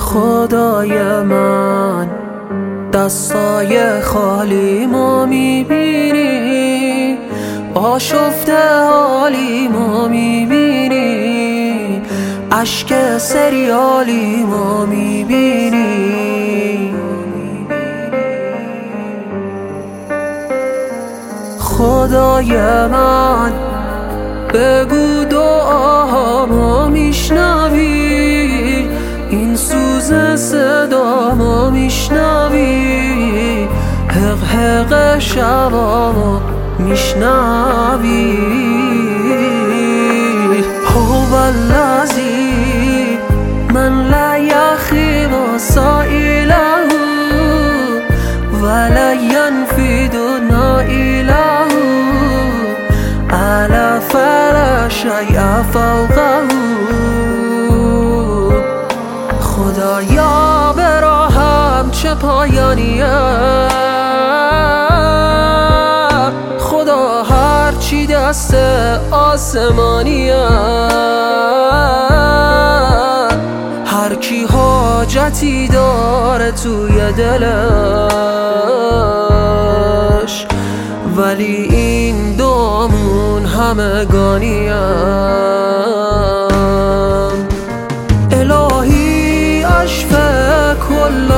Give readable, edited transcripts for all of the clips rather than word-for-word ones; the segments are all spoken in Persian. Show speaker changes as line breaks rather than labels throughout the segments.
خدای من دستای خالی ما میبینی، آشفته حالی ما میبینی، اشک سریالی ما میبینی. خدای من بگو دعاها ما میشنوی، این سوز صدا ما میشنوی، حق حق شبا ما میشنوی. هو الذی من لا یخیب سائله ولا ینفد نائله علی فلا شیء فوقه. خدایا به راهم چه پایانیه، خدا هرچی دست آسمانیه، هر کی حاجتی داره توی دلش، ولی این دامون همگانیه. الهی اشفه کل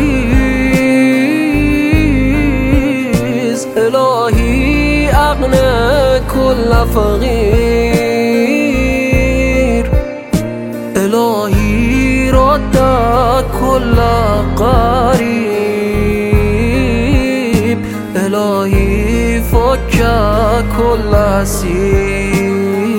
مریض، الهی اغنه کل فقیر، الهی رد کل غریب، الهی فک کل اسیر.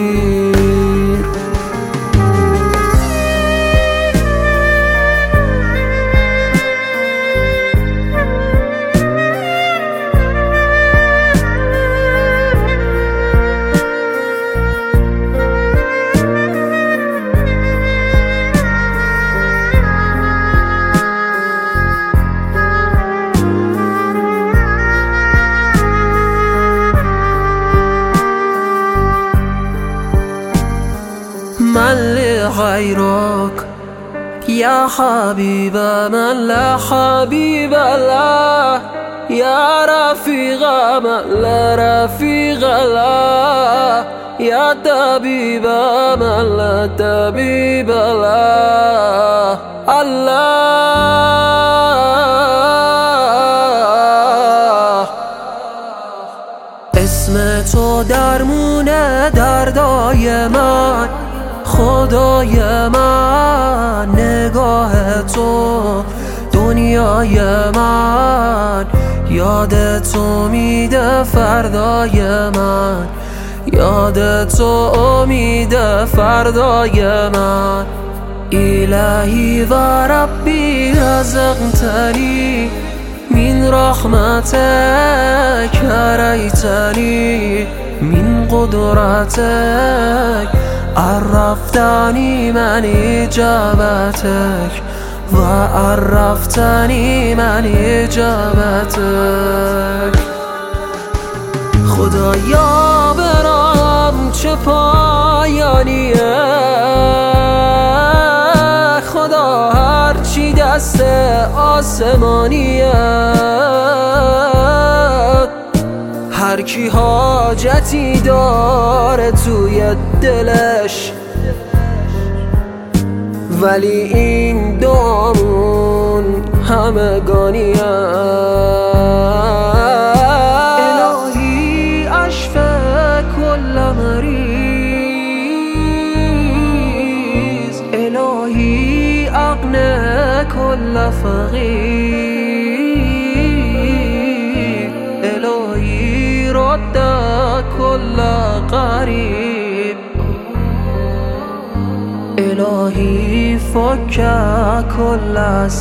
من لغيرك يا حبيب من لا حبيب له، يا رفيق من لا رفيق له، يا طبيب من لا طبيب له. الله اسم تو درمون دردای من، خدای من نگاه تو دنیای من، یاد تو میده فردای من، یاد تو امید فردای من. الهی و ربی رزقتنی من رحمتک، هریتنی من قدرتک، عرفتنی من اجابتک و عرفتنی من اجابتک. خدایا برام چه پایانیه، خدا هرچی دست آسمانیه، هر کی حاجتی داره توی دلش، ولی این دامون همگانیه. الهی اشفه کل مریض، الهی اغنه کل فقیر، الهی رد کل غریب، الهی فک کل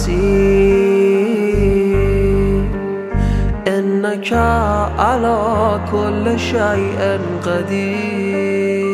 اسیر. انک علی کل شیء قدیر.